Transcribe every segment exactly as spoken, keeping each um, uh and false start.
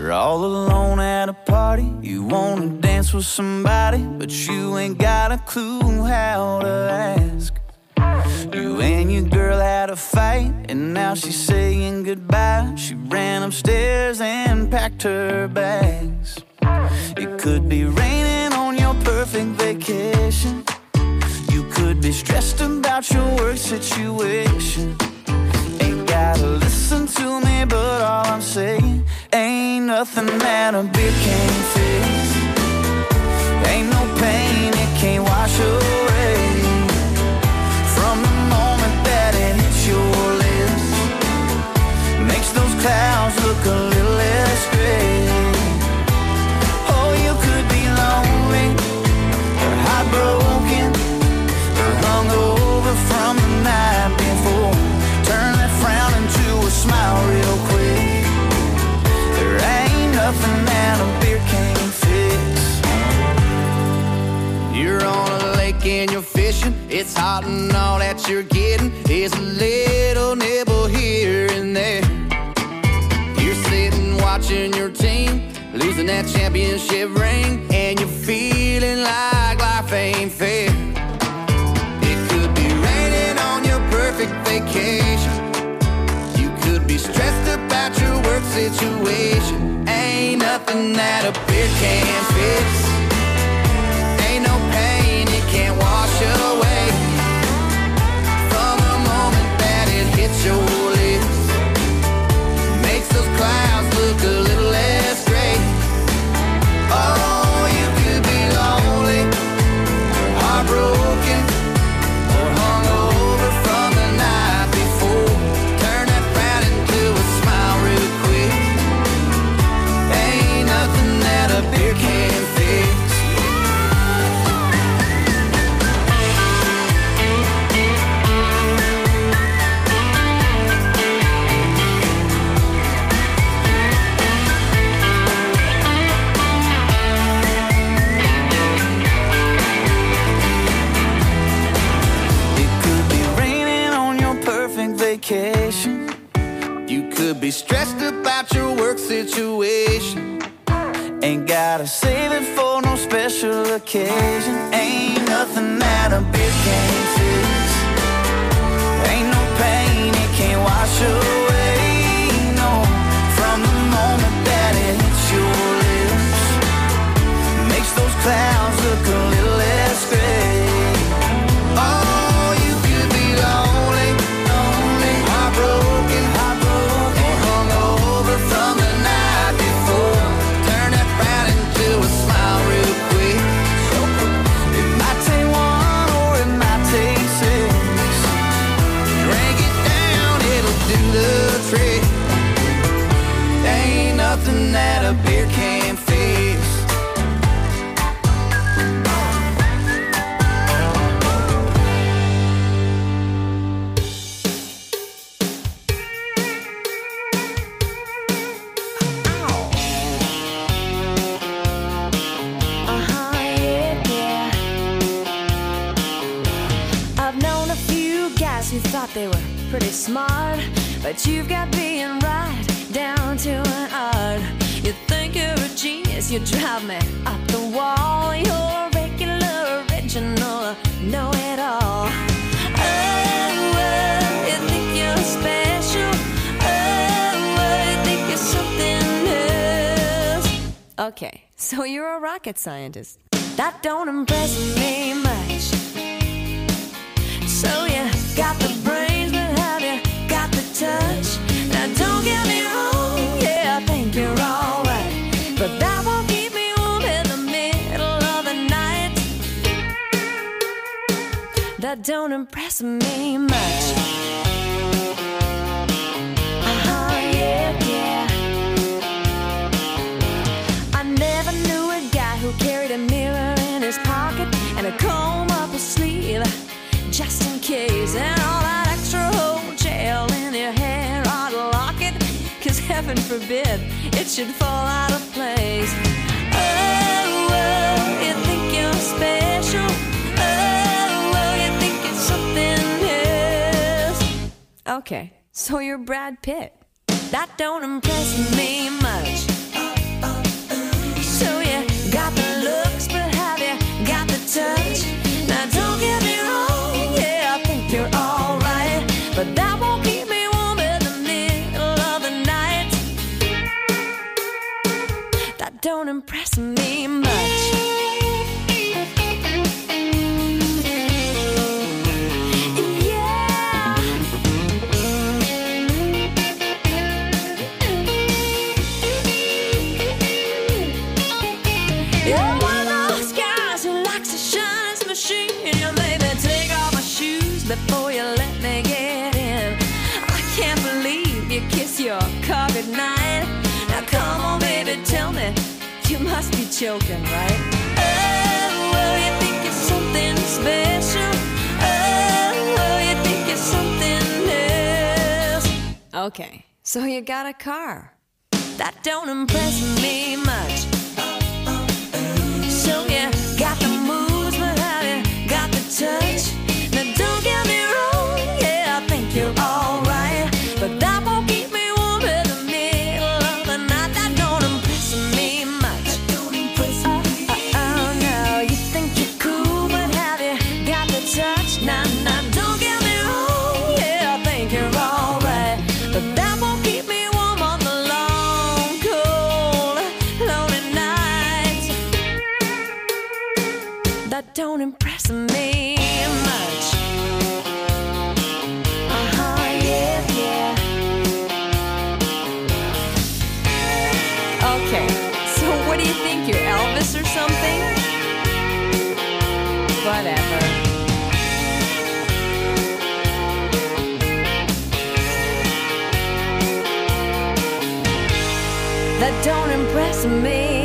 You're all alone at a party. You wanna dance with somebody, but you ain't got a clue how to ask. You and your girl had a fight, and now she's saying goodbye. She ran upstairs and packed her bags. It could be raining on your perfect vacation. You could be stressed about your work situation. Ain't gotta listen to me, but all I'm saying, ain't nothing that a beer can't fix. Ain't no pain it can't wash away. From the moment that it hits your lips, makes those clouds look a little less gray. Oh, you could be lonely, or heartbroken, or hungover from the night before. Turn that frown into a smile real quick. There ain't nothing that a beer can't fix. You're on a lake and you're fishing. It's hot and all that you're getting is a little nibble here and there. You're sitting watching your team losing that championship ring, and you're feeling like life ain't fair. It could be raining on your perfect vacation. You could be stressed about your work situation. Ain't nothing that a beer can't fix. Ain't no pain it can't wash away. From the moment that it hits your lips, makes those clouds look a little less gray. Oh, you could be lonely, or heartbroken, or hungover from the night before. Turn that frown into a smile real quick. Ain't nothing that a beer can't fix. Vacation. You could be stressed about your work situation. Ain't gotta save it for no special occasion. Ain't nothing that a beer can't fix. Ain't no pain it can't wash away. No, from the moment that it hits your lips, makes those clouds look a little less gray. Oh, you could be lonely, broken, heartbroken, or hungover from the night before. Turn that frown into a smile real quick. It might take one or it might take six. Drink it down, it'll do the trick. Ain't nothing that a beer can't fix. Who thought they were pretty smart, but you've got being right down to an art. You think you're a genius, you drive me up the wall. You're a regular, original, know-it-all. Oh, oh, you think you're special. Oh, oh, you think you're something else. Okay, so you're a rocket scientist. That don't impress me much. So you got the brains, but have you got the touch? Now don't get me wrong, yeah, I think you're alright, but that won't keep me warm in the middle of the night. That don't impress me much. Uh-huh, yeah, yeah. I never knew a guy who carried a mirror in his pocket and a comb up his sleeve, just in case, and all that extra whole gel in your hair ought to lock it, cause heaven forbid it should fall out of place. Oh, oh, you think you're special. Oh, oh, you think it's something else. Okay, so you're Brad Pitt. That don't impress me much. impress me much. You're one of those guys who likes to shine his machine. You made me take off my shoes before you let me get in. I can't believe you kiss your car goodnight. Now come on, baby, tell me, you must be joking, right? Oh, well, you think you're something special. Oh, well, you think you're something else. Okay, so you got a car. That don't impress me much. So you got the moves, but have you got the touch? Now don't get me wrong, yeah, I think you're alright, but that won't keep me warm in the middle of the night. That don't impress me much. Don't impress me. Oh, oh, oh, no, you think you're cool, but have you got the touch? Nah, nah, don't get me wrong, yeah, I think you're alright, but that won't keep me warm on the long, cold, lonely nights. That don't impress me much. Uh-huh, yeah, yeah. Okay, so what do you think, you're Elvis or something? Whatever. That don't impress me.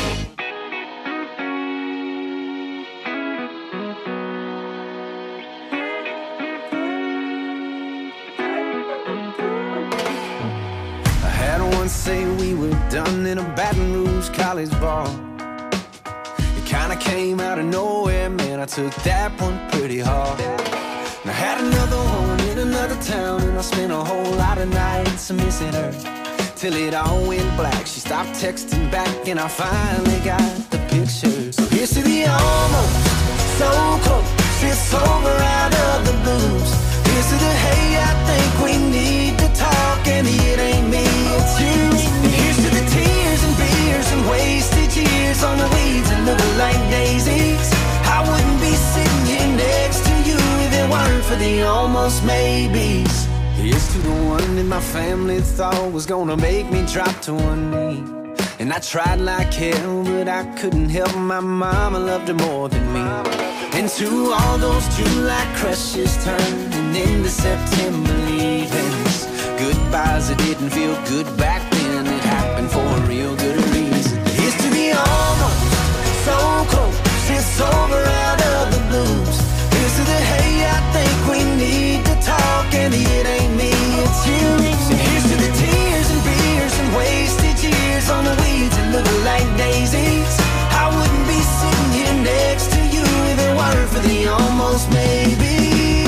Say we were done in a Baton Rouge college bar. It kinda came out of nowhere, man, I took that one pretty hard. And I had another one in another town, and I spent a whole lot of nights missing her, till it all went black. She stopped texting back, and I finally got the picture. So here's to the almost, so close, it's over out of the blues. Here's to the hey, I think we need to talk, and it ain't me, it's you. And here's to the tears and beers and wasted years on the weeds that look like daisies. I wouldn't be sitting here next to you if it weren't for the almost maybes. Here's to the one that my family thought was gonna make me drop to one knee. And I tried like hell, but I couldn't help my mama loved her more than me. And to all those July crushes turning into September leavings, goodbyes that didn't feel good back then, it happened for a real good reason. Here's to the almost, so close, it's over out of the blues. Here's to the hey, I think we need to talk, and it ain't me, it's you. So here's to the tears and beers and wasted years on the weeds that look like daisies. I wouldn't be sitting here next to you if it weren't for the almost maybes.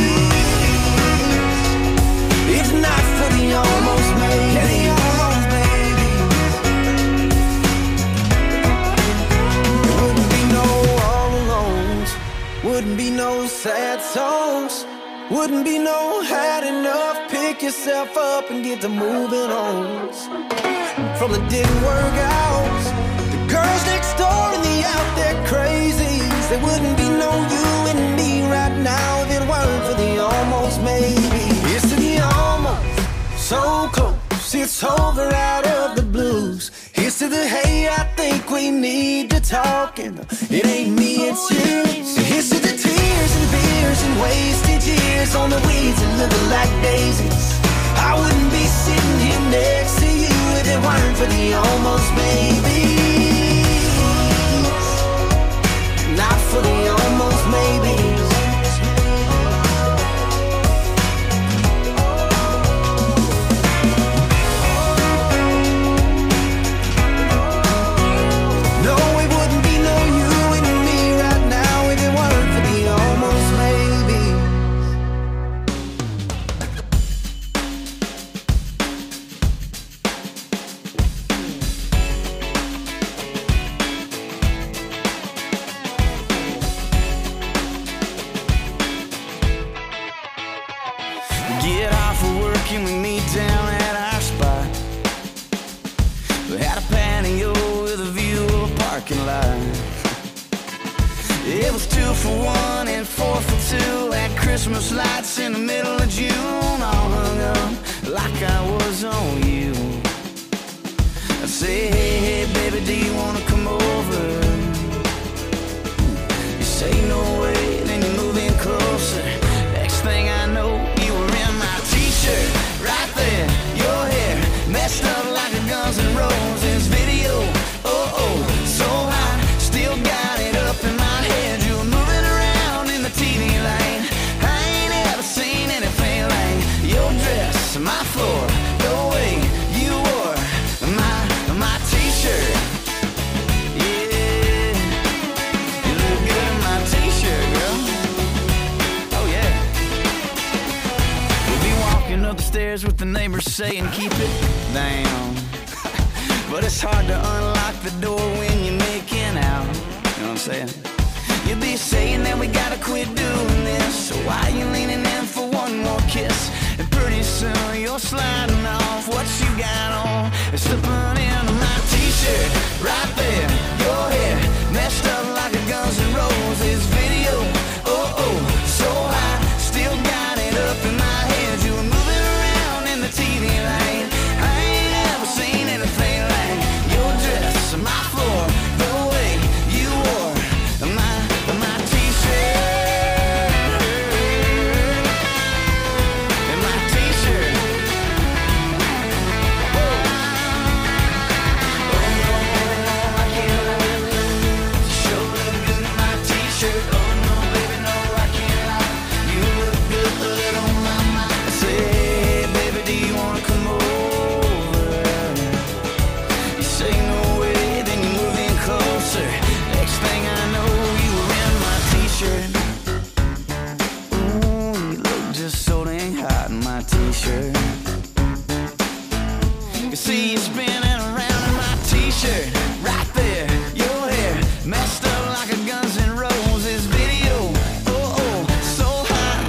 If not for the almost maybes. There wouldn't be no all alones, wouldn't be no sad songs, wouldn't be no had enough, pick yourself up and get to moving on. From the didn't work out, the girls next door and the out there crazies, there wouldn't be no you and me right now if it weren't for the almost maybe. It's to the almost, so close, it's over out of the blues. Here's to the hey, I think we need to talk, and it ain't me, it's you. So here's to the tears and beers and wasted years on the weeds that look like daisies. I wouldn't be sitting here next to you if it weren't for the almost maybes. Not for the almost maybes. No, it wouldn't be no you and me right now if it weren't for the almost maybes. It was two for one and four for two at Christmas lights in the middle of June, all hung up like I was on you. I say, hey, hey, baby, do you wanna come over? You say no way, then you move in closer. Next thing I know, you were in my t-shirt, right there, your hair messed up like a Guns N' Roses video. Oh, oh, so high, still got it up in my head. You were moving around in the T V lane. I ain't ever seen anything like your dress, my floor, the way you wore my, my t-shirt. Yeah, you look good in my t-shirt, girl. Oh, yeah. We'll be walking up the stairs with the neighbors saying, keep it down. But it's hard to unlock the door when you're making out. You know what I'm saying? You'll be saying that we gotta quit doing this. So why you leaning in for one more kiss? And pretty soon you're sliding off what you got on and slipping into my t-shirt. Right there, your hair messed up like a Guns N' Roses video. Oh, oh, so high, still got it up in my head. You were moving around in the T V lane. I ain't ever seen anything like your dress, my floor, the way you wore my, my t-shirt. And my t-shirt. Oh, no, I can't lie. Sure look good in my t-shirt. Oh, no, baby, no, I can't lie. You look good on my mind. I say, hey, baby, do you wanna come over? You say no way, then you move in closer. Next thing I know, you were in my t-shirt. Ooh, you look just so dang hot in my t-shirt. You see you spinning around in my t-shirt. Right there, your hair messed up like a Guns N' Roses video. Oh, oh, so hot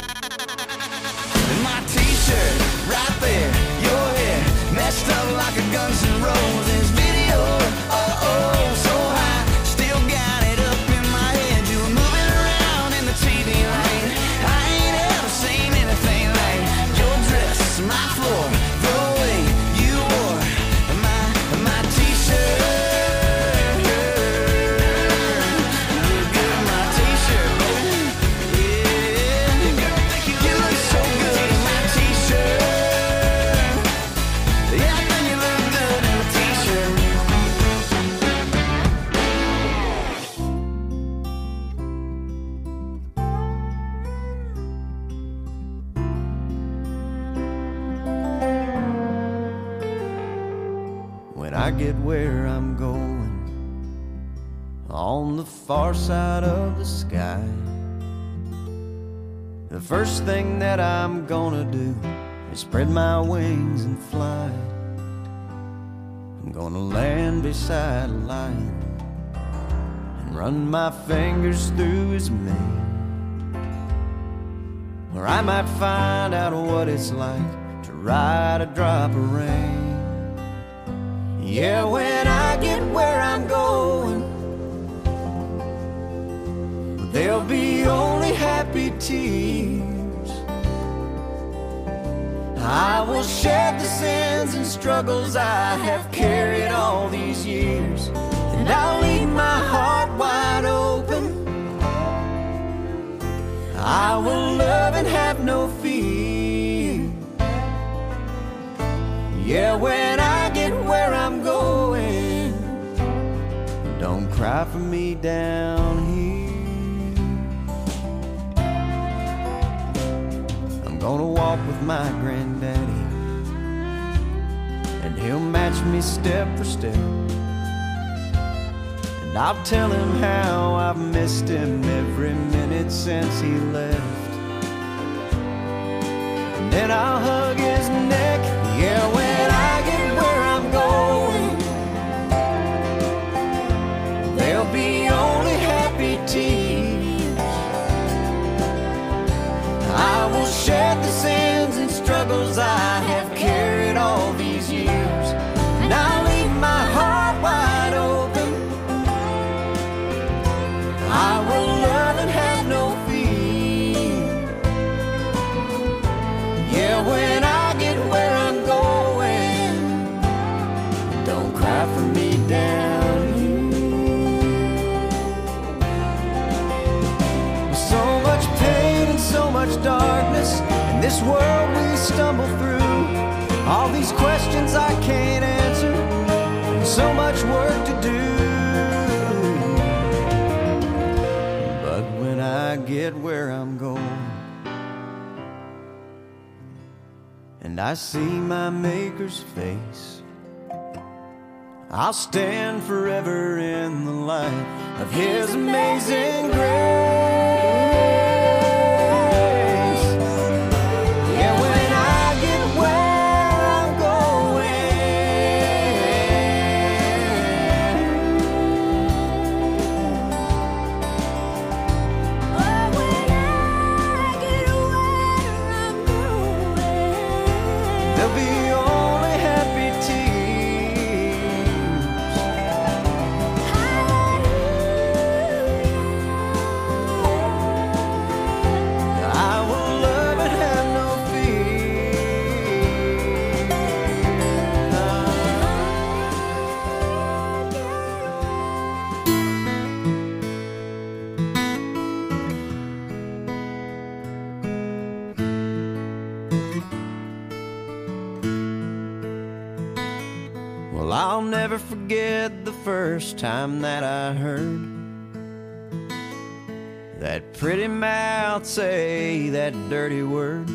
in my t-shirt. Right there, your hair messed up like a Guns N' Roses video. Oh, oh, so high, still got it up in my head. You were moving around in the T V lane. I ain't ever seen anything like your dress, my floor, the way you wore my, my t-shirt. You look good in my t-shirt, baby. Yeah, you look so good in my t-shirt. Yeah, I think you look good in a t-shirt. When I get where I'm going, on the far side of the sky, the first thing that I'm gonna do is spread my wings and fly. I'm gonna land beside a lion and run my fingers through his mane. Or I might find out what it's like to ride a drop of rain. Yeah, when I get where I'm going, there'll be only happy tears. I will shed the sins and struggles I have carried all these years, and I'll leave my heart wide open. I will love and have no fear. Yeah, when I get where I'm going, don't cry for me down here. I'm gonna walk with my granddaddy, and he'll match me step for step. And I'll tell him how I've missed him every minute since he left. And then I'll hug his neck. Yeah, when I get where I'm going, there'll be only happy tears. I will shed the sins and struggles I have carried all these years, and I'll leave my heart wide open. I will this world we stumble through, all these questions I can't answer, so much work to do. But when I get where I'm going and I see my Maker's face, I'll stand forever in the light of His amazing grace. Yeah, when I get where I'm going, Oh, when I get where I'm going, there'll be only happy tears. I will love and have no fear. Well, I'll never forget the first time that I heard that pretty mouth say that dirty word.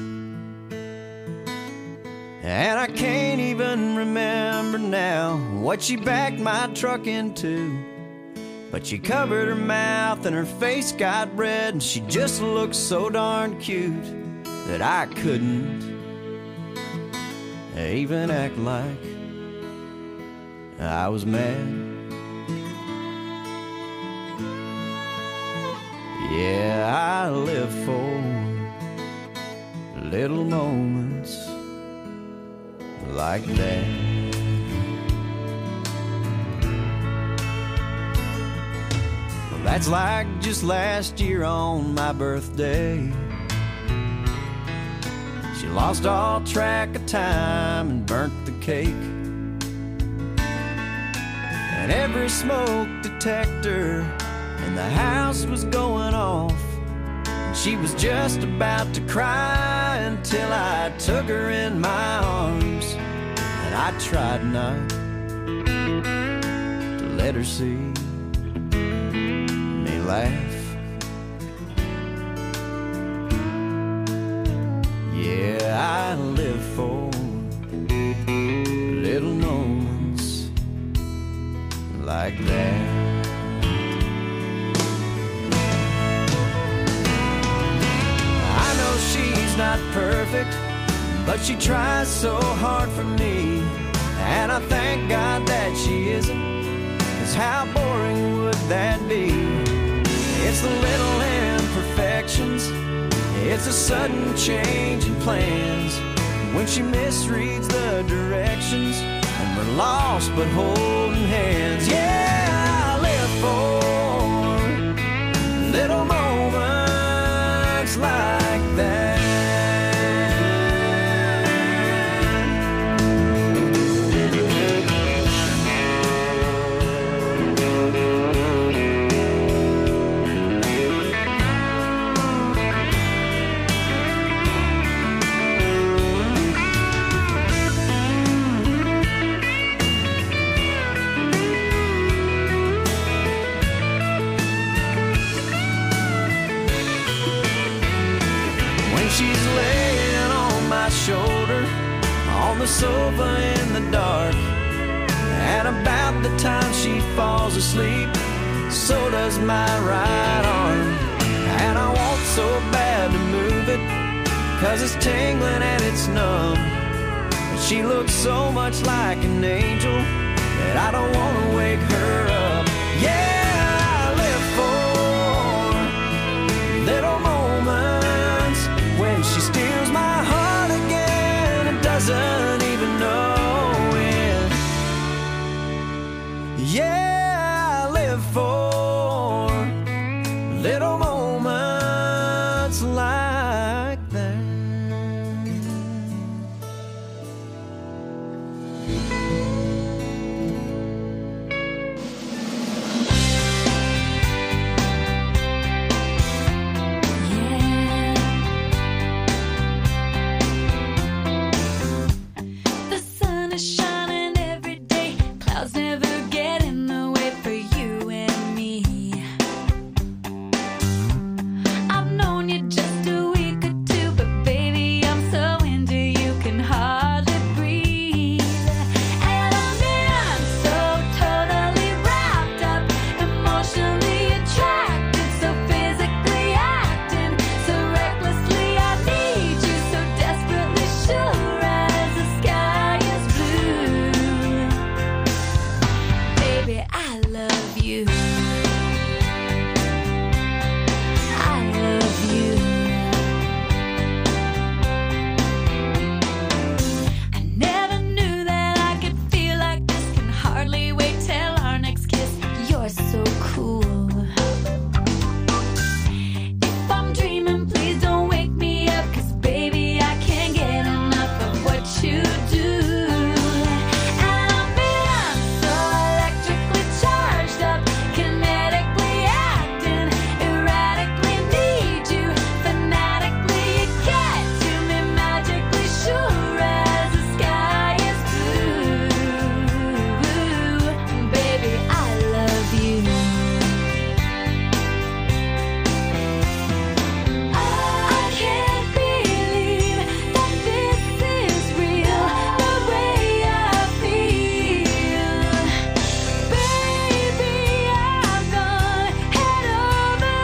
And I can't even remember now what she backed my truck into, but she covered her mouth and her face got red, and she just looked so darn cute that I couldn't even act like I was mad. Yeah, I live for little moments like that. Well, that's like just last year on my birthday. She lost all track of time and burnt the cake, and every smoke detector in the house was going off. She was just about to cry until I took her in my arms, and I tried not to let her see me laugh. Yeah, I live for little moments like that. She's not perfect, but she tries so hard for me, and I thank God that she isn't, 'cause how boring would that be? It's the little imperfections, it's a sudden change in plans, when she misreads the directions and we're lost but holding hands. Yeah, I live for little moments like that. She's laying on my shoulder on the sofa in the dark, and about the time she falls asleep, so does my right arm. And I want so bad to move it, 'cause it's tingling and it's numb, but she looks so much like an angel that I don't want to wake her up. Yeah, I live for little moments when she steals my heart again and doesn't even know it. Yeah, I live for little moments like that. shining every day. Clouds never get in the way for you and me. I've known you just a week or two, but baby, I'm so into you, can hardly breathe. And I'm in so totally wrapped up, emotionally attracted, so physically acting, so recklessly I need you, so desperately sure as the sky is blue. Baby, I love you. I love you. I never knew that I could feel like this. Can hardly wait till our next kiss. You're so cool. If I'm dreaming, please don't wake me up, 'cause baby, I can't get enough of what you do. And I'm in so electrically charged up, kinetically acting, erratically need you, fanatically you get to me, magically sure as the sky is blue. Baby, I love you. I can't believe that this is real, the way I feel. Baby, I've gone head over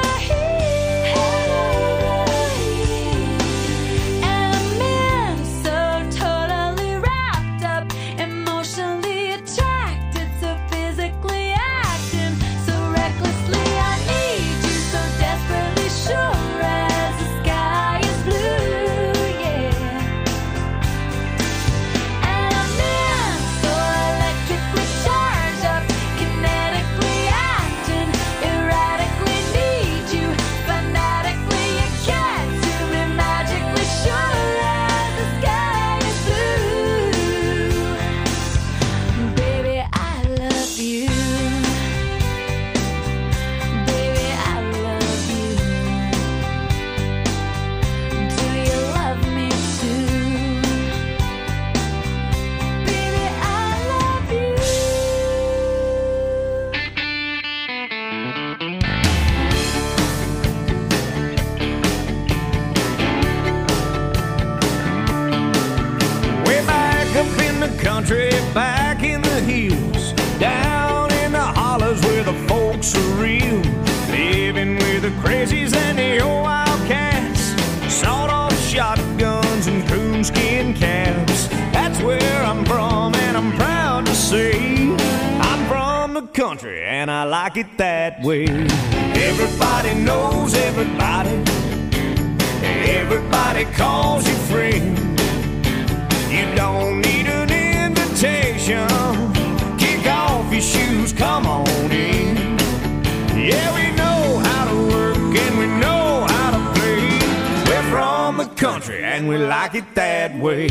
heels. And I'm in so totally wrapped up, emotionally attracted, so physically acting, so recklessly I need you, so desperately sure as the sky is blue, yeah. And I'm in so electrically charged up, kinetically acting, erratically need you, fanatically you get to me, magically sure as the sky is blue. Baby, I love you. Baby, I love you. Do you love me too? Baby, I love you. Way back up in the country, back in the hills, down in the hollows where the folks are real, living with the crazies and the old wildcats, sawed-off shotguns and coonskin caps. That's where I'm from, and I'm proud to say I'm from the country, and I like it that way. Everybody knows everybody, everybody calls you friend. You don't need an invitation. Kick off your shoes, come on in. Yeah, we know how to work and we know how to play. We're from the country and we like it that way.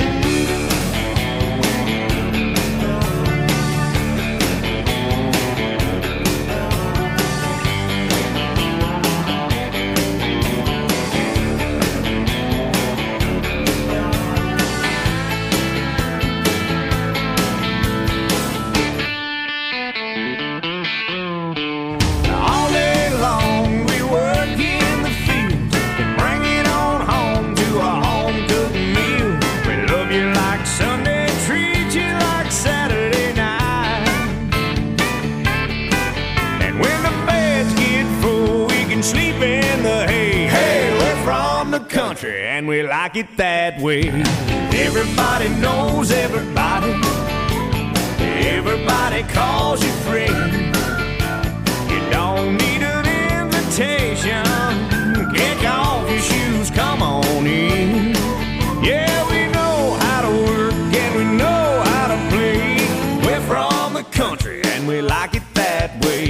All day long we work in the fields and bring it on home to a home-cooked meal. We love you like Sunday, treat you like Saturday night. And when the beds get full, we can sleep in the hay. Hey, we're from the country and we like it that way. Everybody knows everybody, everybody calls you friend. You don't need an invitation. Kick off your shoes, come on in. Yeah, we know how to work and we know how to play. We're from the country and we like it that way.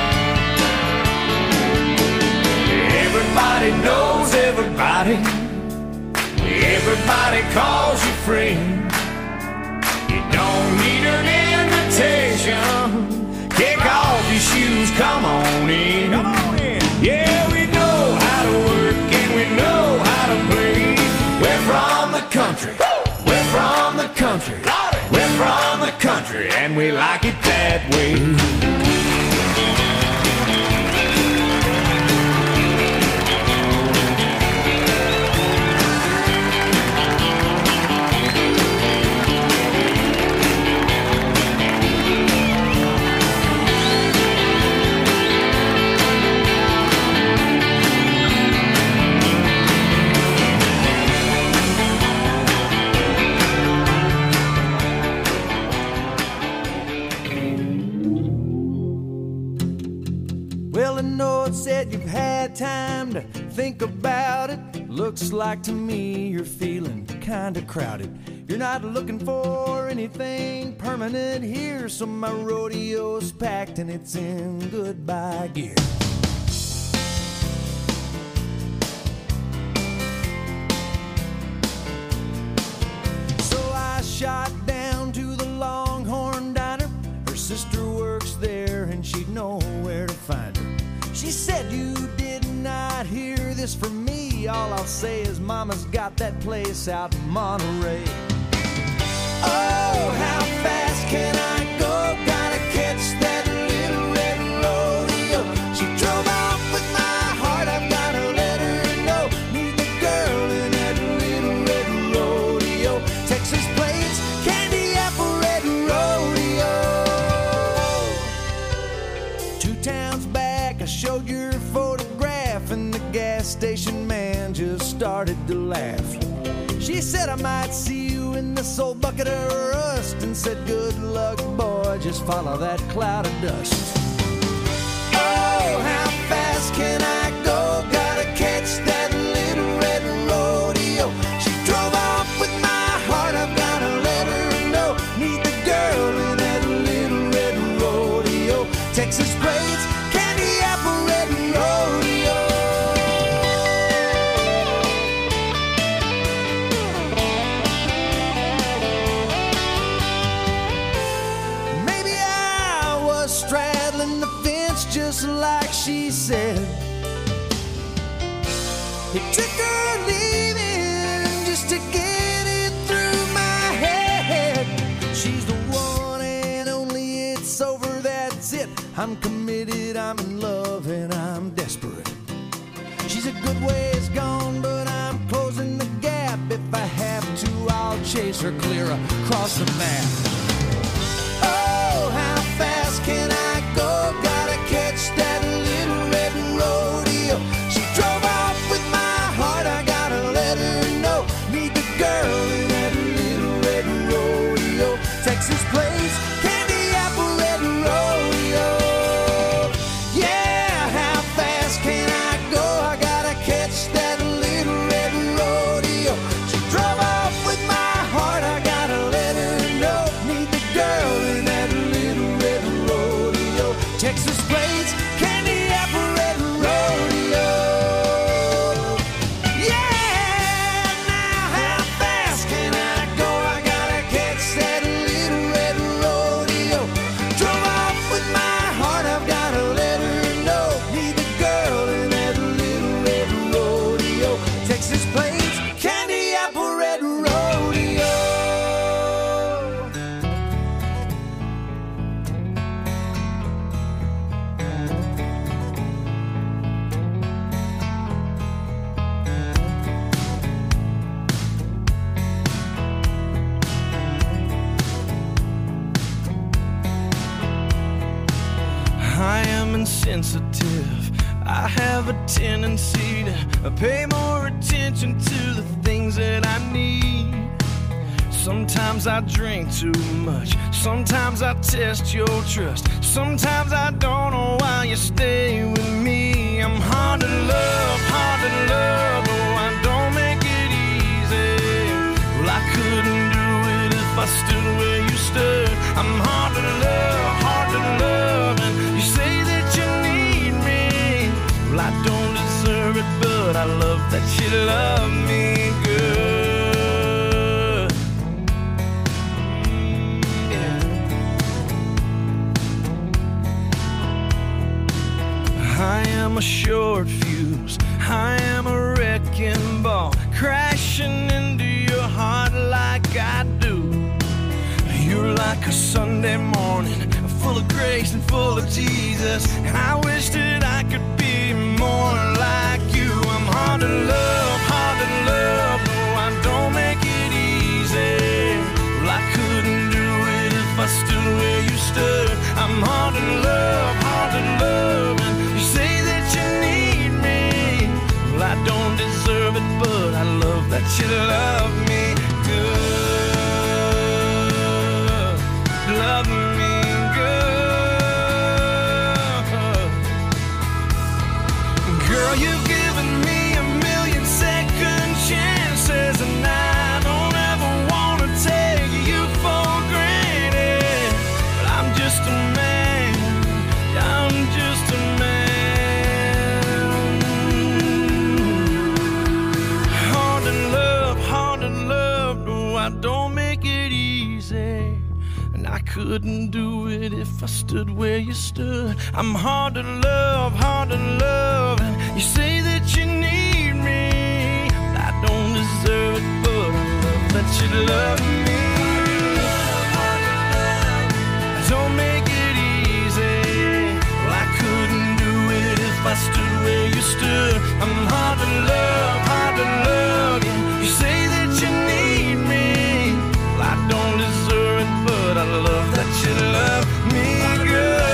Everybody knows everybody, Everybody calls you friend. You don't need an invitation. Kick off your shoes, come on in. Come on in. Yeah, we know how to work and we know how to play. We're from the country. We're from the country. We're from the country and we like it that way. Said you've had time to think about it. Looks like to me you're feeling kinda crowded. You're not looking for anything permanent here, so my rodeo's packed and it's in goodbye gear. So I shot down to the Longhorn Diner. Her sister works there and she'd know where to find her. She said you did not hear this from me. All I'll say is Mama's got that place out in Monterey. Oh, how fast can I go? Gotta catch that little red rodeo. She drove off with my heart, I've gotta let her know. Meet the girl in that little red rodeo. Texas plates, candy apple red rodeo. Two towns back I showed your photograph and the gas station man just started to laugh. She said I might see you in this old bucket of rust and said good luck boy, just follow that cloud of dust. Oh, how fast can I go? Gotta catch that little red rodeo. She drove off with my heart, I've gotta let her know. Meet the girl in that little red rodeo. Texas plates, candy apple red rodeo. Maybe I was straddling the fence just like she said. It took her leaving just to get it through my head. She's the one and only, it's over, that's it. I'm committed, I'm in love, and I'm desperate. She's a good ways gone, but I'm closing the gap. If I have to, I'll chase her clear across the map. Oh, how fast can I go? Gotta catch that little red rodeo. She drove off with my heart, I gotta let her know. Meet the girl in that little red rodeo. Texas plates, candy apple red rodeo. Yeah, how fast can I go? I gotta catch that little red rodeo. She drove off with my heart, I gotta let her know. Meet the girl in that little red rodeo. Texas plates, candy apple red rodeo. Yeah, now how fast can I go? I gotta catch that little red rodeo. Drove off with my heart, I've gotta let her know. Meet the girl in that little red rodeo. Texas plates, candy apple red rodeo. I am insensitive. I have a tendency to pay more attention to the things that I need. Sometimes I drink too much. Sometimes I test your trust. Sometimes I don't know why you stay with me. I'm hard to love, hard to love. Oh, I don't make it easy. Well, I couldn't do it if I stood where you stood. I'm hard to love, hard to love. And you say that you need me. Well, I don't deserve it, but I love that you love me good. Sunday morning, full of grace and full of Jesus. And I wish that I could be more like you. I'm hard to love, hard to love. No, I don't make it easy. Well, I couldn't do it if I stood where you stood. I'm hard to love, hard to love. And you say that you need me. Well, I don't deserve it, but I love that you love me good. Love me good. Girl, you've given me a million second chances, and I don't ever want to take you for granted. But I'm just a man, I'm just a man. Hard to love, hard to love. No, I don't make it easy. And I couldn't do it if I stood where you stood. I'm hard to love, hard to love. And you say that you need me. I don't deserve it, but I love that you love me. Don't make it easy. Well, I couldn't do it if I stood where you stood. I'm hard to love, hard to love. Yeah, you say that you need me. Well, I don't deserve it, but I love that you love me good.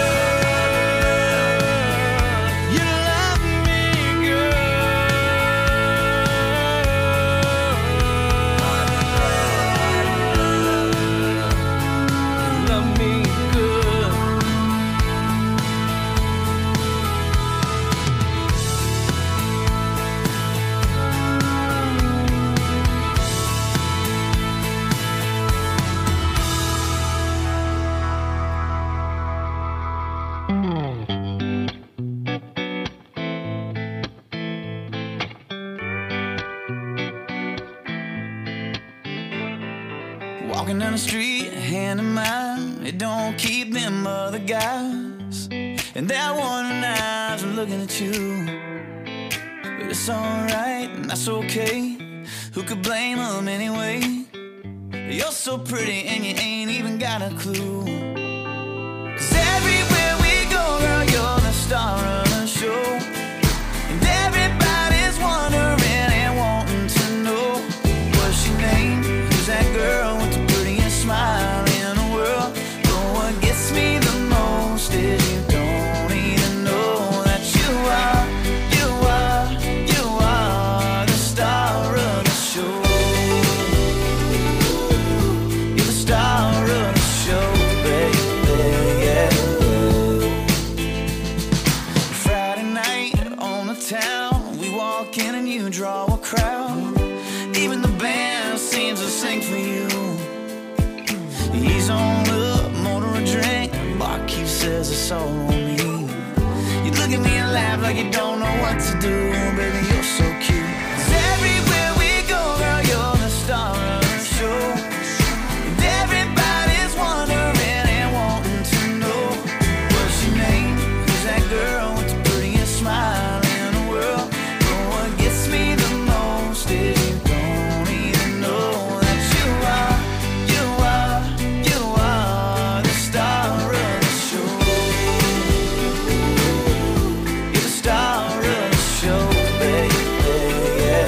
You love me good. You love me good. Walking down the street, hand in mine, it don't keep them other guys. And that one eyes are looking at you. But it's alright, and that's okay. Who could blame them anyway? You're so pretty and you ain't even got a clue. 'Cause everywhere we go, girl, you're the star of the show. And everybody's wondering and wanting to know, what's your name? Who's that girl with the prettiest smile in the world? But what gets me the most is you don't even know that you are, you are, you are the star of the show. You're the star of the show, baby, yeah. Friday night on the town, we walk in and you draw a crowd. Even the band seems to sing for you. He's on up, motor a drink, barkeep says it's all on me. You look at me and laugh like you don't know what to do. Baby, you're so cute. 'Cause everywhere we go, girl, you're the star of the show. And everybody's wondering and wanting to know, what's your name? Who's that girl with the prettiest smile in the world? But what gets me the most is you don't even know that you are, you are, you are the star of the show. You're the star of the show, baby, yeah,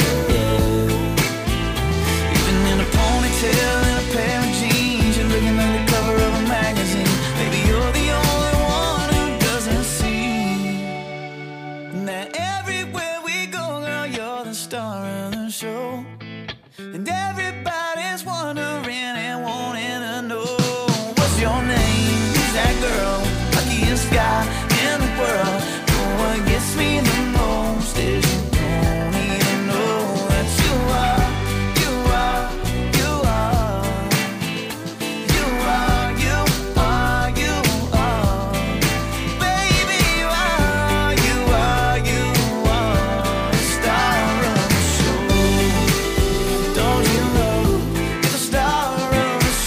yeah. Even in a ponytail and a pair of jeans, you're looking like the cover of a magazine. Baby, you're the only one who doesn't see that everywhere we go, girl, you're the star of the show. And everybody's wondering and wanting to know, what's your name? Who's that girl? Luckiest guy in the world. But what gets me the most is you don't even know that you are, you are, you are, you are, you are, you are. Baby, you are, you are, you are the star of the show. Don't you know you're the star of the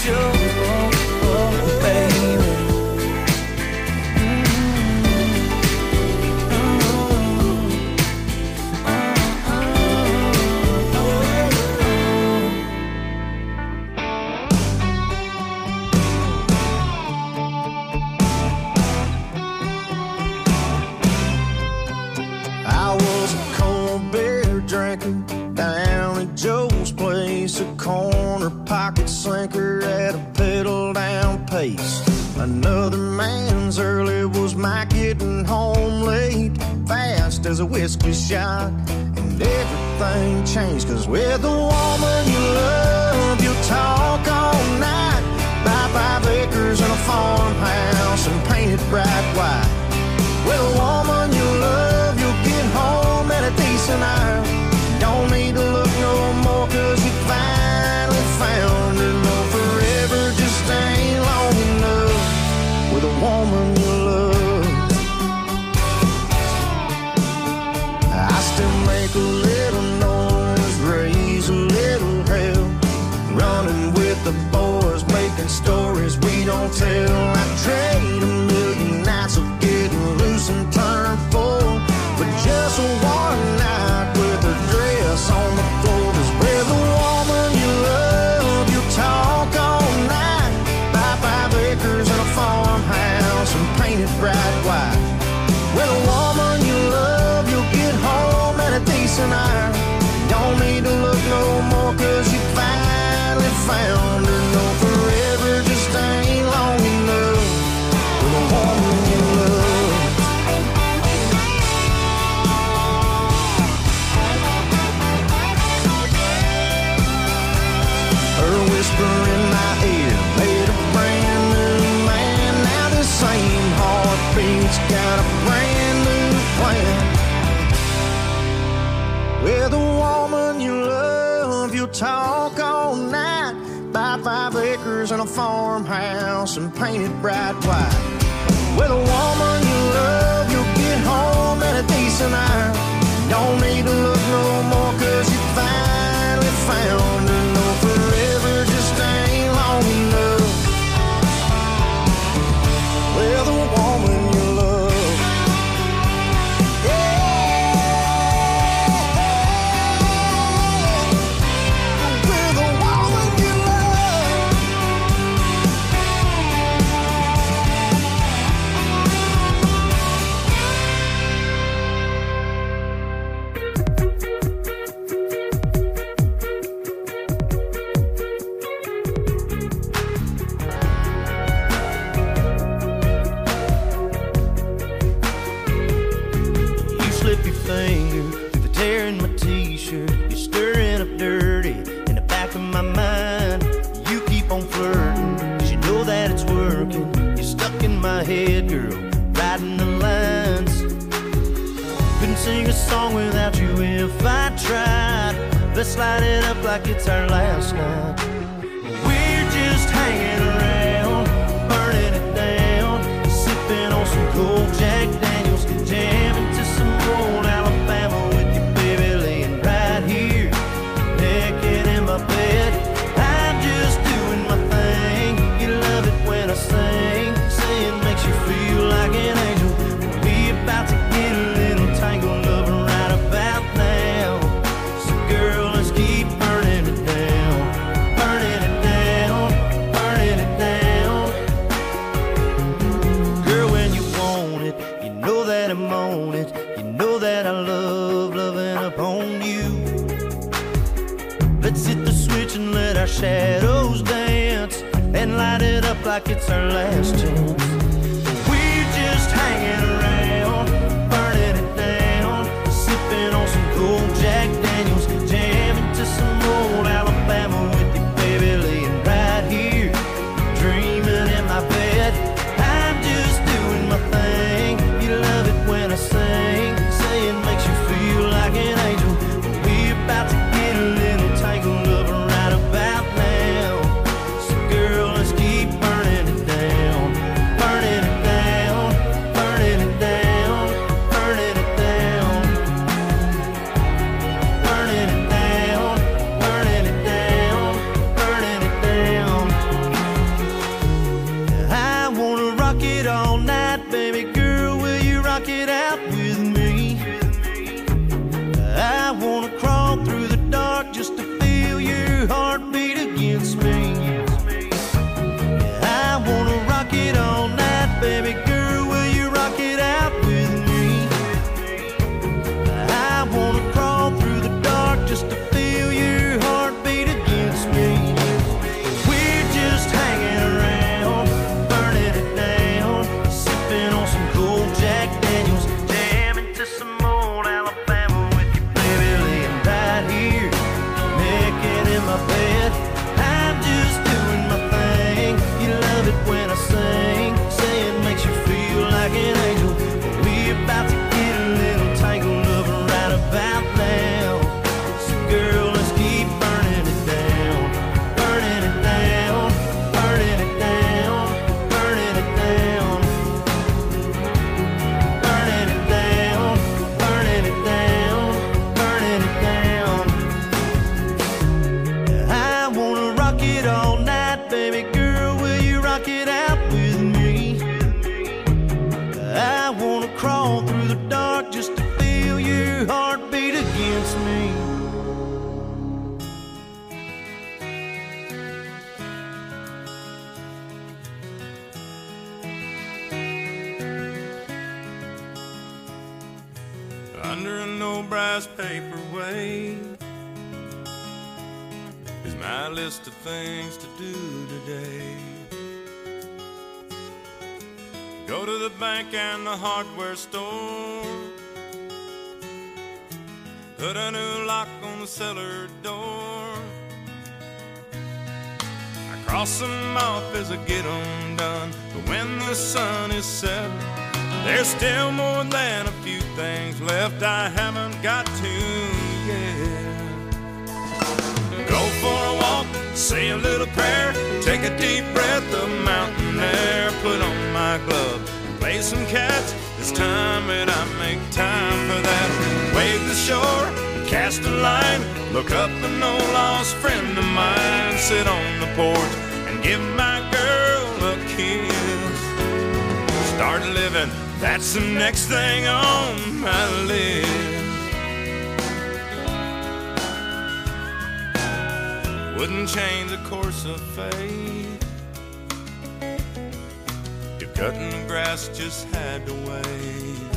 could sink her at a pedal down pace. Another man's early was my getting home late, fast as a whiskey shot. And everything changed, cause with the woman you love, you'll talk all night. Buy five acres and a farmhouse and paint it bright white. With a woman you love, you'll get home at a decent hour. Don't need to look no more, cause you finally found her. No, forever just ain't long enough with a woman you love. I still make a little noise, raise a little hell, running with the boys, making stories we don't tell. I trade a million nights of getting loose and turn full, but just one night with her dress on the floor. Cause with a woman you love, you talk all night. Buy five acres and a farmhouse and paint it bright white. With a woman you love, you'll get home at a decent hour. Don't need to look no more, cause you finally found her. No, forever just ain't long enough with a woman you love. Her whisper in my ear made a brand new man. Now the same heartbeat's got a brand new plan. With a woman you love, you'll talk all night. Buy five acres and a farmhouse and paint it bright white. With a woman you love, you'll get home at a decent hour. Don't need to look no more, cause you finally found her. No, forever just ain't long enough with a woman you love. Head girl, writing the lines. Couldn't sing a song without you if I tried. Let's light it up like it's our last night. We're just hanging around, burning it down, sipping on some cold Jack Daniels, jamming to some old Alabama with you, baby, laying right here, naked in my bed. I'm just doing my thing. You love it when I sing. Saying makes you feel like an angel. We're about to get a little tangled up right about now. So girl, let's keep burning it down, burning it down, burning it down. Girl, when you want it, you know that I'm on it. You know that I love loving upon you. Let's hit the switch and let our shadows dance, and light it up like it's our last chance. We're just hanging around, burning it down, sipping on some cold Jack Daniels, jamming to some old Alabama with you, baby, laying right here, dreaming in my bed. I'm just doing my thing. You love it when I sing, saying makes you feel like an angel. We're about to get a little tangled up right about now. So girl, let's keep burning it down, burning it down. it all night, baby girl. Will you rock it out with me? I wanna crawl through the dark just to feel your heartbeat against me. Under an old brass paperweight is my list of things to do today. Go to the bank and the hardware store, put a new lock on the cellar door. I cross them off as I get them done, but when the sun is set, there's still more than a few things left I haven't got to yet. Go for a walk, say a little prayer, take a deep breath of mountain air, put on my glove and play some catch. It's time that I make time for that. Wave the shore, cast a line, look up an old lost friend of mine, sit on the porch and give my girl a kiss. Start living, that's the next thing on my list. Wouldn't change the course of fate. If cutting the grass just had to wait.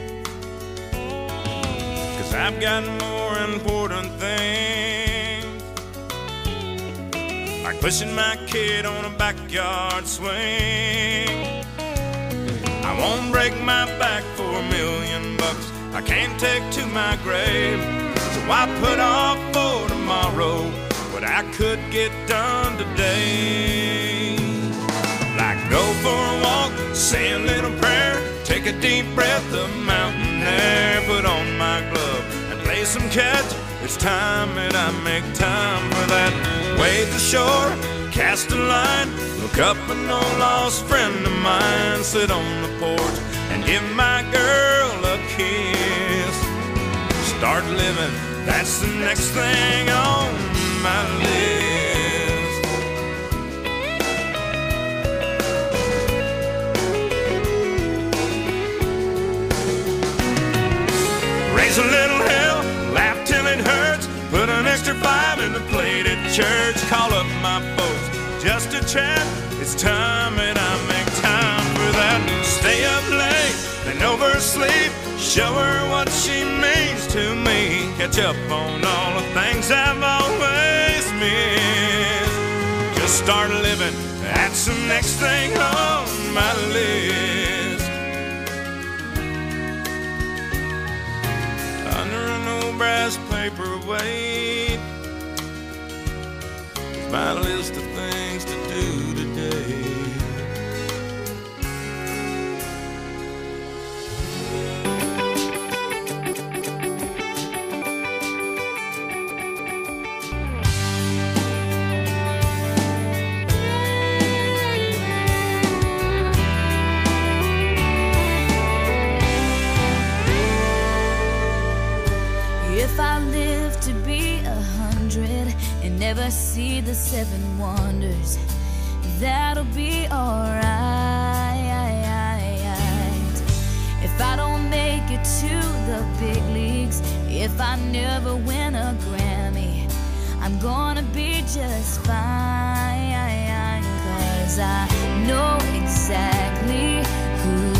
Cause I've got more important things, like pushing my kid on a backyard swing. I won't break my back for a million bucks I can't take to my grave. So I put off for tomorrow what I could get done today. Like go for a walk, say a little prayer, take a deep breath of mountain air, put on my glove and play some catch. It's time that I make time for that. Wave the shore, cast a line, look up an old lost friend of mine, sit on the porch and give my girl a kiss. Start living, that's the next thing on my list. Raise a little hell, laugh till it hurts, put an extra five in the plate at church, call up my folks just to chat. It's time that I make time for that. Stay up late and oversleep, show her what she means to me, catch up on all the things I've always missed. Just start living, that's the next thing on my list. Under an old brass paperweight, my list of things to do today. If I live to be a hundred and never see the seven wonders, that'll be alright. If I don't make it to the big leagues, if I never win a Grammy, I'm gonna be just fine, 'cause I know exactly who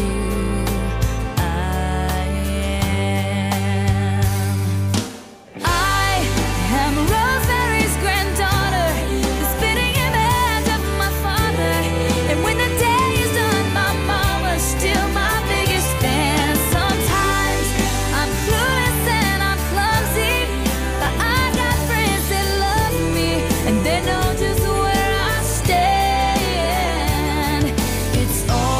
know just where I stand. It's all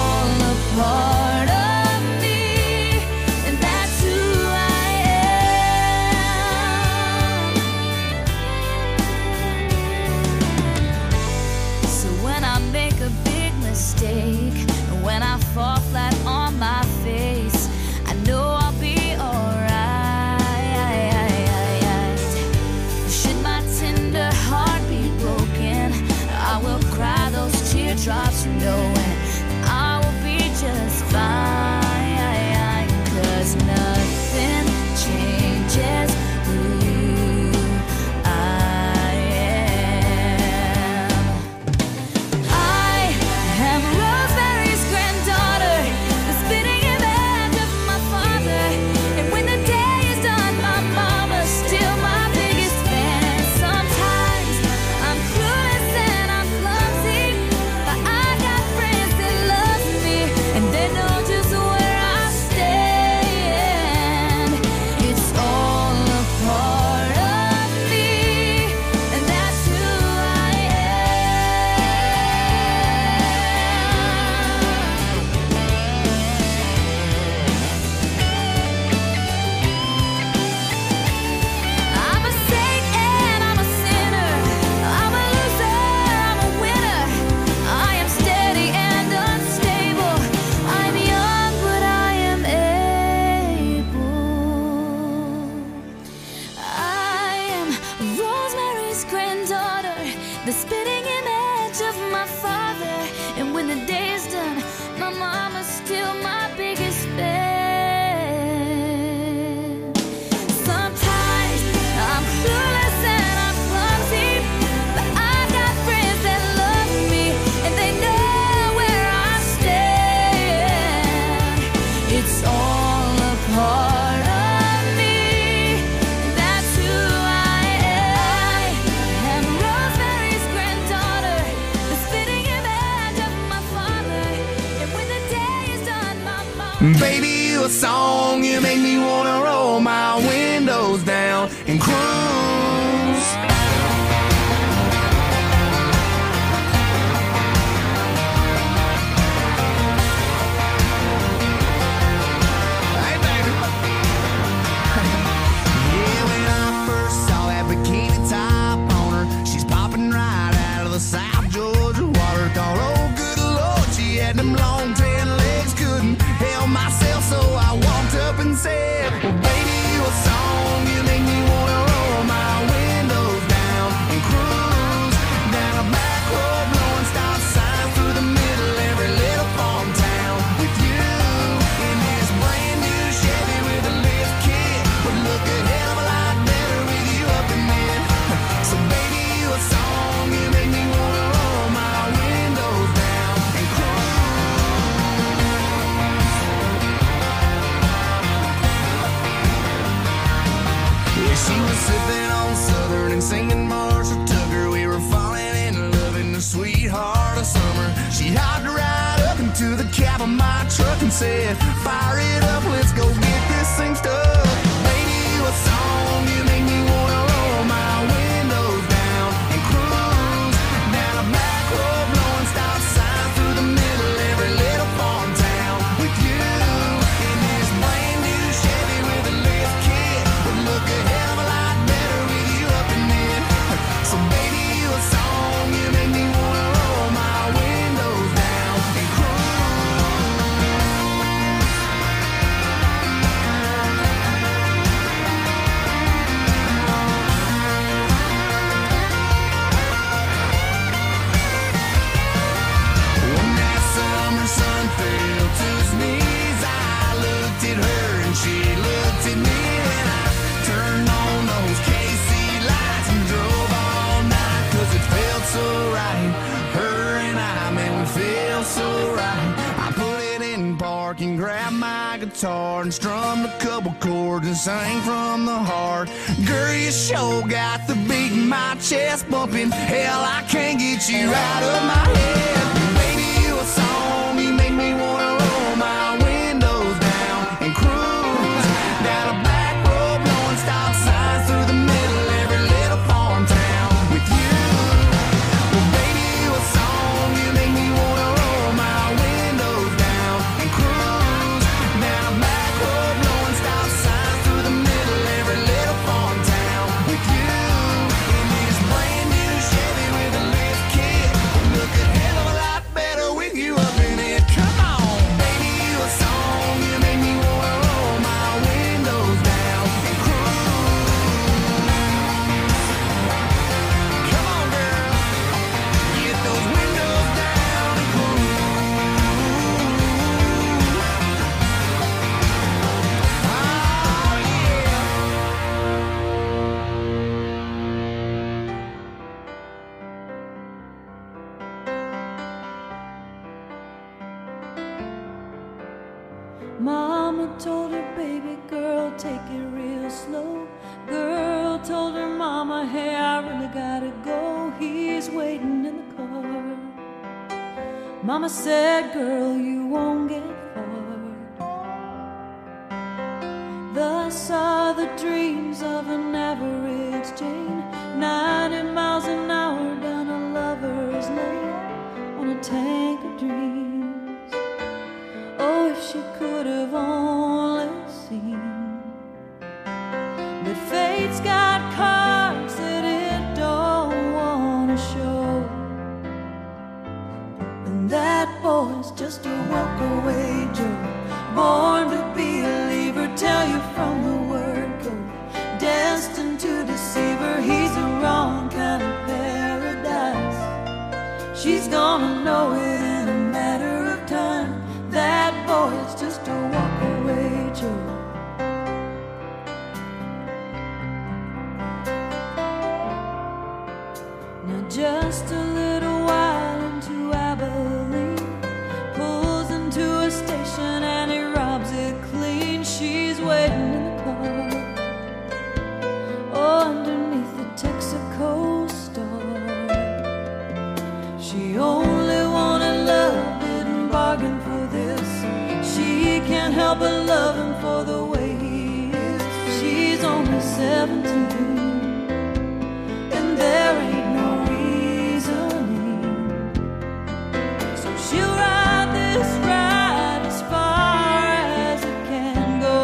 the spitting image of my father. And when the day is done, my mama's still my biggest fan. Sometimes I'm clueless and I'm clumsy, but I got friends that love me and they know where I stand. It's all a part of me, that's who I am. And Rosemary's granddaughter, the spitting image of my father. And when the day is done, my mom. Baby, you a song, you make me wanna roll my windows down and cruise. Hey, baby. Yeah, when I first saw that bikini top on her, she's popping right out of the South Georgia water. Thought, oh, good Lord, she had them long tan legs, couldn't help myself, so I walked up and said, well, baby, you a song, you make me wanna roll my windows down and cruise down a back road, blowing stop signs through the middle every little farm town with you in this brand new Chevy with a lift kit. Would look a hell of a lot better with you up in it. So baby, you a song, you make me wanna roll my windows down and cruise. Yeah, she was sipping on Southern and singing Marshall Tucker. We were falling in love in the sweetheart of summer. She hopped right up into the cab of my truck and said, fire it up, let's go get this thing stuck. Baby, you a song, you make me wanna roll my windows down and cruise down a back road, blowing stop signs through the middle every little farm town with you in this brand new Chevy with a lift kit. Would look a hell of a lot better with you up in it. So baby, you a song, you make me wanna roll my windows down and when that summer sun fell to his knees, I looked at her and she looked at me, and I turned on those K C lights and drove all night, cause it felt so right. Her and I, man, we feel so right. I put it in park and grabbed my guitar and strummed a couple chords and sang from the heart. Girl, you sure got the beat in my chest bumping. Hell, I can't get you out of my head. Baby, you a song, you make me wanna roll my windows down and cruise down a back road, blowing stop signs through the middle every little farm town with you. Well, baby, you a song, you make me wanna roll my windows down and cruise down a back road, blowing stop signs through the middle every little farm town with you in this brand new Chevy with a lift kit. Would look a hell of a lot better with you up in it. Come on, baby, you a song, you make me wanna roll my windows down and cruise. Come on, girl, get those windows down and cruise. Oh, yeah. Mama told her, baby girl, take it real slow. Girl told her mama, hey, I really gotta go. He's waiting in the car. Mama said, girl, you won't get far. Thus are the dreams of an average Jane, ninety miles an hour down a lover's lane on a tank of dreams. Oh, if she could have only seen that fate's got cards that it don't wanna show, and that boy's just a walk-away Joe, born to be a leaver, tell you from the word go, destined to deceive her. He's the wrong kind of paradise. She's gonna know it in a matter of time. That boy is just a walk-away Joe. Now just a little while into Abilene, pulls into a station and he robs it clean. She's waiting in the car, oh, underneath the Texaco star. She only wanted love, didn't bargain for this. She can't help but love him for the way he is. She's only seventeen, and there ain't no reasoning. So she'll ride this ride as far as it can go,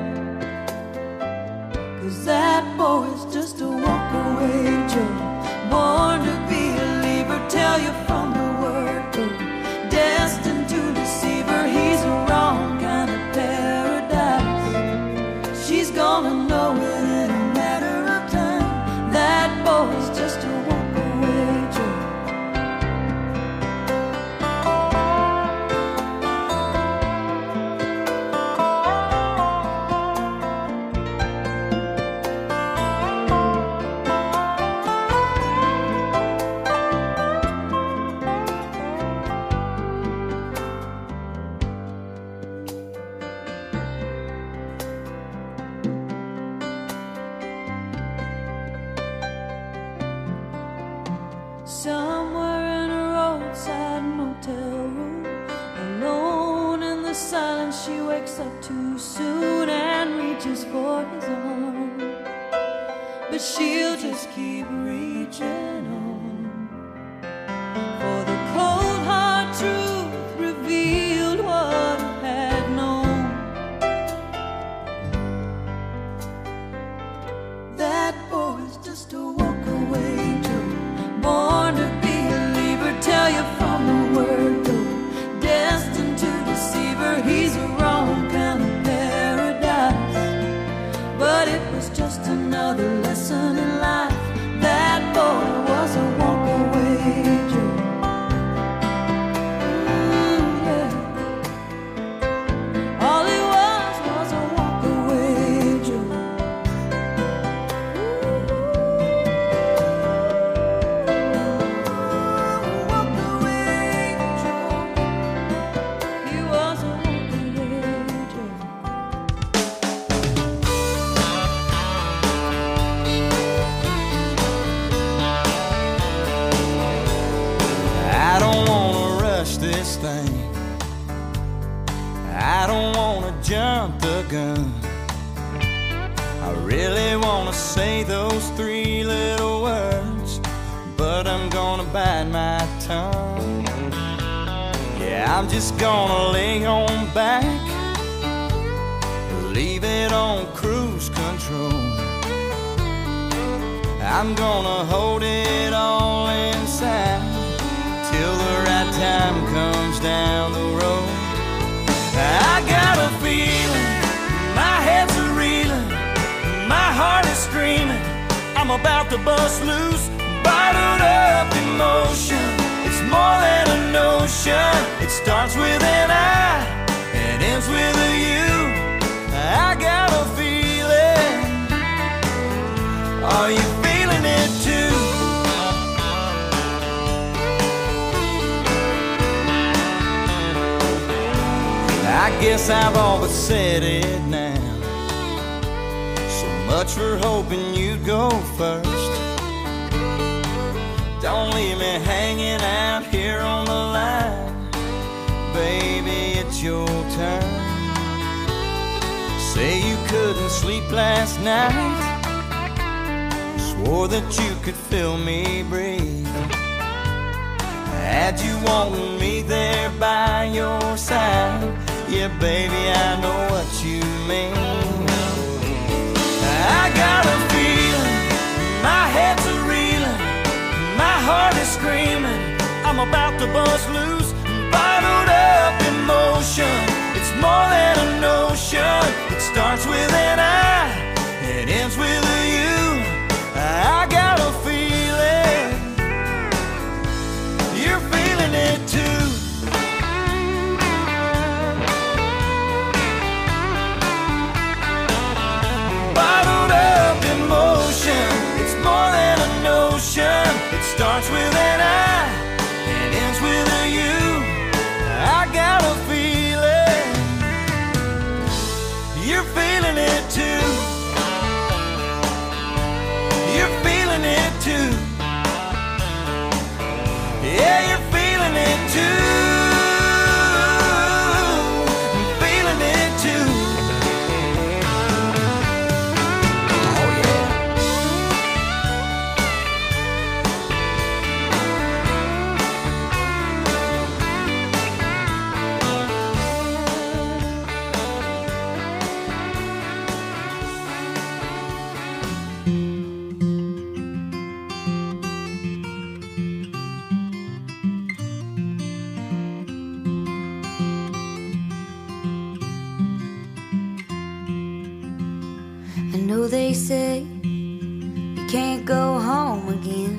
'cause that boy's just a walk-away Joe, born to be a leaver, tell you from the word go, destined to deceive her. He's a wrong kind of paradise. She's gonna know it in a matter of time. That boy's just a walk-away Joe. Somewhere in a roadside motel room, alone in the silence, she wakes up too soon and reaches for his arm. But she'll just keep reaching on, for the cold hard truth revealed what I had known. That boy's just a walk-away Joe, born to be a leaver, tell you from the word go, destined to deceive her. He's a wrong kind of paradise, but it was just another lesson in life. That boy was a walk-away Joe. Ooh, yeah. All he was was a walk-away Joe. He was a walk-away Joe. I don't wanna rush this thing. I don't wanna jump the gun. I really wanna say those three little words, but I'm gonna bite my tongue. Yeah, I'm just gonna lay on back, leave it on cruise control. I'm gonna hold it all inside till the right time comes down the road. I got a feeling, my head's a reeling, my heart is screaming, I'm about to bust loose, bottled up emotion. It's more than a notion. It starts with an I and ends with a you. I got a feeling. Are you feeling it too? I guess I've all but said it now. So much for hoping you'd go first. Don't leave me hanging out here on the line. Baby, it's your turn. Say you couldn't sleep last night, swore that you could feel me breathe. Had you wanting me there by your side. Yeah, baby, I know what you mean. I got a feeling, my head's a reeling, my heart is screaming, I'm about to bust loose, bottled up emotion. It's more than a notion. It starts with an I, it ends with a you. I got a feeling you're starts with an I and ends with a U. I got a feeling you're feeling it too. You're feeling it too. Yeah, you're feeling it too. They say you can't go home again.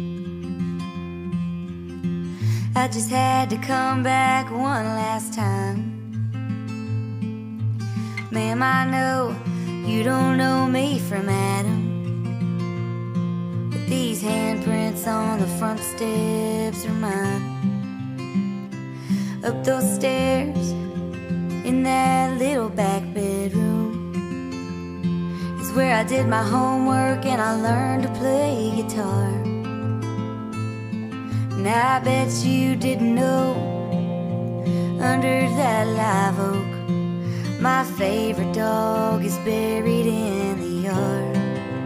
I just had to come back one last time. Ma'am, I know you don't know me from Adam, but these handprints on the front steps are mine. Up those stairs in that little back bedroom where I did my homework and I learned to play guitar. And I bet you didn't know, under that live oak, my favorite dog is buried in the yard.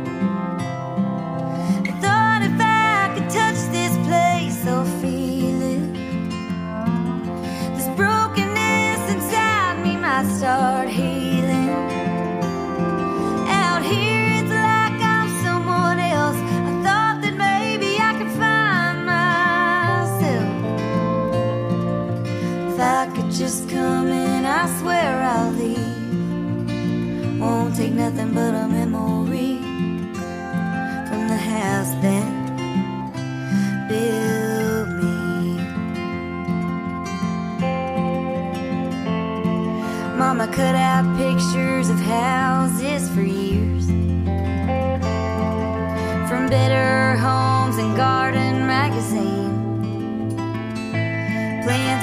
I thought if I could touch this place or feel it, this brokenness inside me might start healing. Here it's like I'm someone else. I thought that maybe I could find myself. If I could just come in, I swear I'll leave. Won't take nothing but a memory from the house that built me. Mama cut out pictures of houses for years, from Better Homes and Garden Magazine, playing